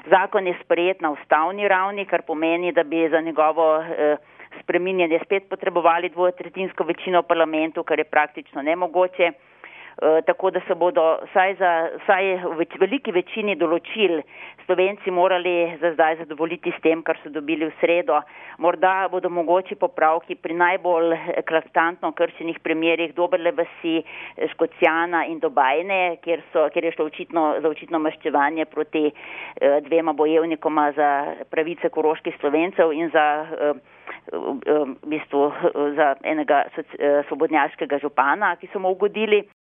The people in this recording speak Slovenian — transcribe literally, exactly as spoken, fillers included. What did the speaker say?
Zakon je sprejet na ustavni ravni, kar pomeni, da bi za njegovo eh, spreminjanje spet potrebovali dvotretjinsko večino v parlamentu, kar je praktično nemogoče. E, tako da se bodo vsaj, za, vsaj v več, veliki večini določil Slovenci morali za zdaj zadovoljiti s tem, kar so dobili v sredo. Morda bodo mogoči popravki pri najbolj eklatantno kršenih primerih Doberle vasi, Škocjana in Dobajne, kjer, so, kjer je šlo očitno, za očitno maščevanje proti e, dvema bojevnikoma za pravice koroških Slovencev in za e, v bistvu za enega svobodnjaškega župana, ki so mu ugodili.